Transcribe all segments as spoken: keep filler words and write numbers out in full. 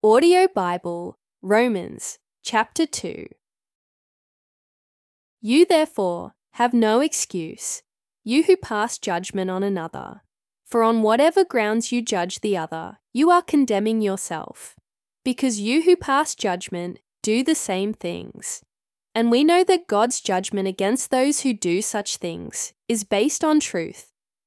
Audio Bible, Romans, chapter two. You therefore have no excuse, you who pass judgment on another. For on whatever grounds you judge the other, you are condemning yourself, because you who pass judgment do the same things. And we know that God's judgment against those who do such things is based on truth.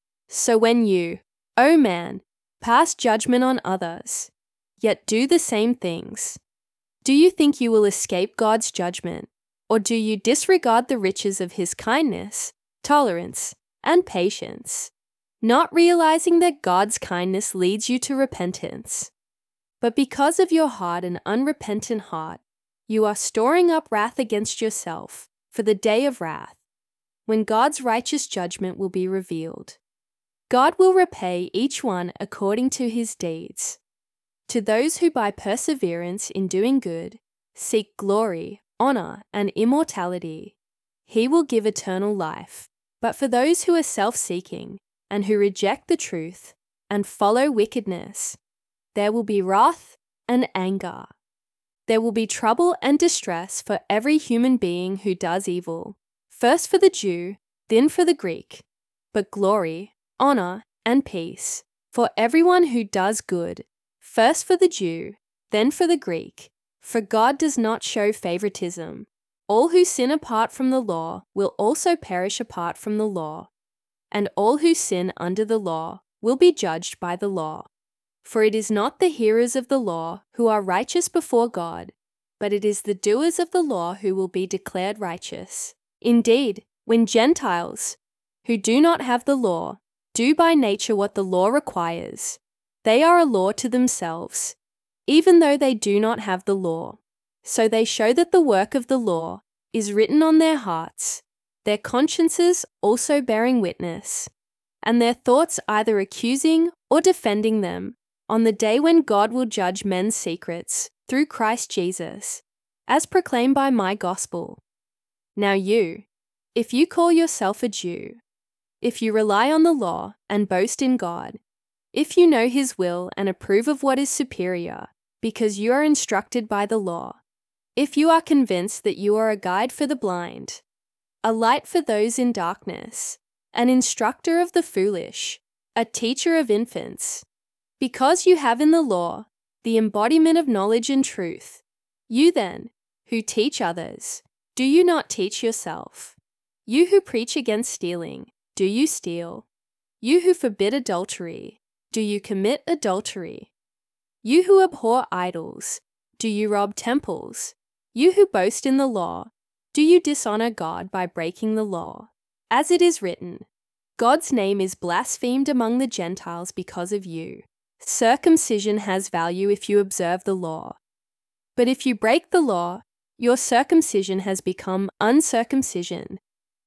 So when you, O man, pass judgment on others, yet do the same things, do you think you will escape God's judgment, or do you disregard the riches of His kindness, tolerance, and patience, not realizing that God's kindness leads you to repentance? But because of your hard and unrepentant heart, you are storing up wrath against yourself for the day of wrath, when God's righteous judgment will be revealed. God will repay each one according to his deeds. To those who by perseverance in doing good seek glory, honor, and immortality, He will give eternal life. But for those who are self-seeking and who reject the truth and follow wickedness, there will be wrath and anger. There will be trouble and distress for every human being who does evil, first for the Jew, then for the Greek, but glory, honor, and peace for everyone who does good, first for the Jew, then for the Greek, for God does not show favoritism. All who sin apart from the law will also perish apart from the law, and all who sin under the law will be judged by the law. For it is not the hearers of the law who are righteous before God, but it is the doers of the law who will be declared righteous. Indeed, when Gentiles, who do not have the law, do by nature what the law requires, they are a law to themselves, even though they do not have the law. So they show that the work of the law is written on their hearts, their consciences also bearing witness, and their thoughts either accusing or defending them on the day when God will judge men's secrets through Christ Jesus, as proclaimed by my gospel. Now you, if you call yourself a Jew, if you rely on the law and boast in God, if you know His will and approve of what is superior, because you are instructed by the law, if you are convinced that you are a guide for the blind, a light for those in darkness, an instructor of the foolish, a teacher of infants, because you have in the law the embodiment of knowledge and truth, you then, who teach others, do you not teach yourself? You who preach against stealing, do you steal? You who forbid adultery, do you commit adultery? You who abhor idols, do you rob temples? You who boast in the law, do you dishonor God by breaking the law? As it is written, God's name is blasphemed among the Gentiles because of you. Circumcision has value if you observe the law. But if you break the law, your circumcision has become uncircumcision.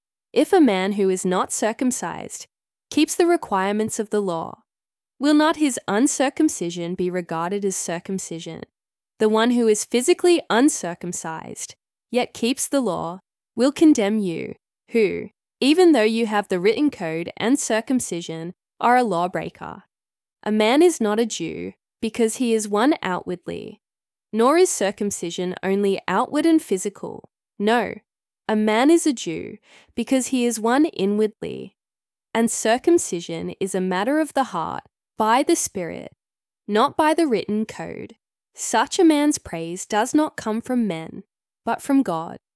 If a man who is not circumcised keeps the requirements of the law, will not his uncircumcision be regarded as circumcision? The one who is physically uncircumcised, yet keeps the law, will condemn you, who, even though you have the written code and circumcision, are a lawbreaker. A man is not a Jew because he is one outwardly, nor is circumcision only outward and physical. No, a man is a Jew because he is one inwardly, and circumcision is a matter of the heart, by the Spirit, not by the written code. Such a man's praise does not come from men, but from God.